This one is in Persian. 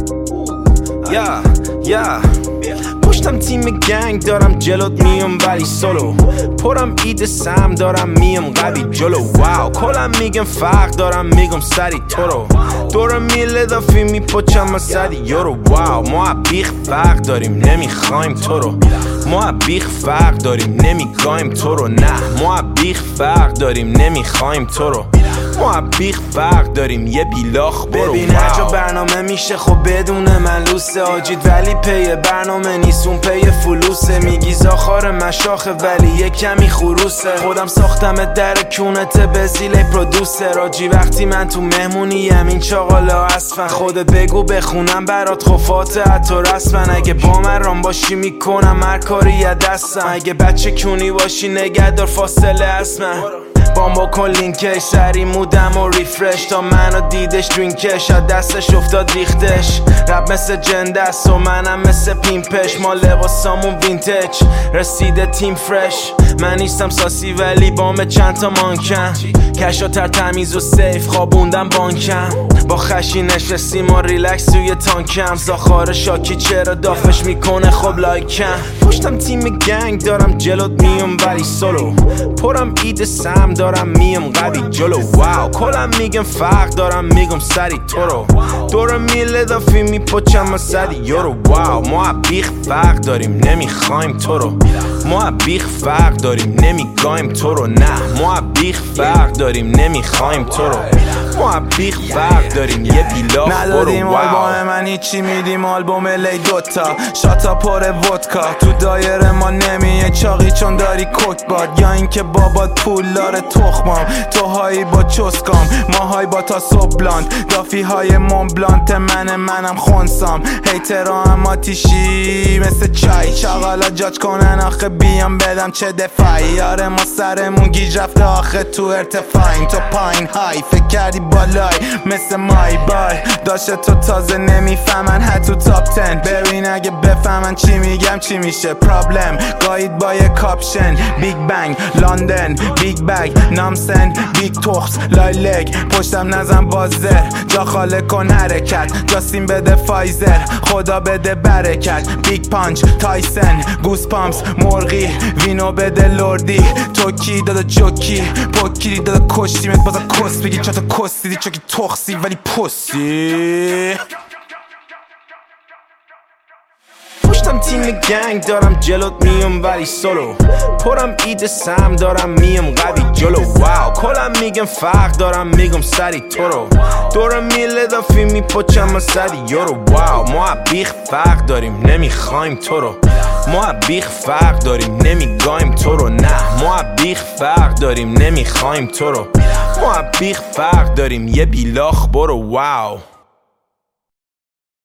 پشتم تیم گنگ دارم جلوت میام ولی سولو پرم اید سم دارم میام قوی جلو واو کلم میگم فرق دارم میگم سری تو رو دورم میله دافی میپچم از صدی یورو واو ما بیخ فرق داریم نمیخوایم تو رو ما بیخ فرق داریم نمیگایم تو رو نه ما بیخ فرق داریم نمیخوایم تو رو ما بیخ فرق داریم یه بیلاخ برو ببین هر جا برنامه میشه خب بدون من لوسه آجید ولی پی برنامه نیستون پی فلوسه میگی زاخار مشاخه ولی یه کمی خروسه خودم ساختم در کونت به زیل پرودوسر آجی وقتی من تو مهمونی این چاقالا اصفن خودت بگو بخونم برات خفات حتی رسمن اگه با من رام باشی میکنم هر کاری یه دستم اگه بچه کونی باشی نگهدار فاصله اسمن بام بکن لینکش سری مودم و ریفرش تا منو دیدش درینکش از دستش افتاد ریختش رب مثل جندست و منم مثل پیمپش ما لباسامون وینتج رسیده تیم فرش من نیستم ساسی ولی بام چند تا مانکن کشا تر تمیز و سیف خوابوندم بانکم با خشی نشستیم و ریلکس توی تانکم زاخار شاکی چرا دافش میکنه خب لایکم پشتم تیم گنگ دارم جلوت میام ولی سولو پرم اید سم دارم میام قوی جلو واو کلم میگم فرق دارم میگم سری تو رو دورم میله دافی میپچم از صدی یورو واو ما بیخ فرق داریم نمیخوایم تو رو ما بیخ فرق داریم نمیگایم تو رو نه ما بیخ فرق داریم نمیخوایم تو رو ما بیخ فرق داریم یه بیلاخ برو ندادیم آلبوم من هیچی میدیم آلبوم لی دوتا شاتا پر ودکا تو دایره ما نمیه چاقی چون داری کوک باد یا اینکه بابات پول داره تخمام تو هایی با چسکام ما های با تا صبلاند دافی های مونبلانت منم خونسام هیترا هم آتیشی مثل چای چاقالا جاج کنن آخه بیام بدم چه دفاعی یاره ما سرمون گیج رفته آخه تو ارتفاعیم تو پایین های فکر کردی بالای مثل مای بای داشته تو تازه نمیفهمن حتی تاپ 10 ببین اگه بفهمن چی میگم چی میشه پرابلم گاید با یه کاپشن بیگ بنگ لندن بیگ بگ نامسن بیگ توخس لایلگ پشتم نزن بازر جا خاله کن حرکت جاستین بده فایزر خدا بده برکت بیگ پانچ تایسن گوس پامپس مرغی وینو بده لردی توکی دادا جوکی پوکی دادا کشتی مت بازا کس بگی چطا کس دیدی چوکی تخسی ولی پسی پشتم تیم گنگ دارم جلوت میام ولی سولو پرم اید سم دارم میام قوی جلو واو کلم میگم فرق دارم میگم سری تو رو دورم میله دافی میپچم از صدی یورو واو ما بیخ فرق داریم نمیخوایم تو رو ما بیخ فرق داریم نمیگایم تو رو نه ما بیخ فرق داریم نمیخوایم تو رو ما بیخ فرق داریم یه بیلاخ برو واو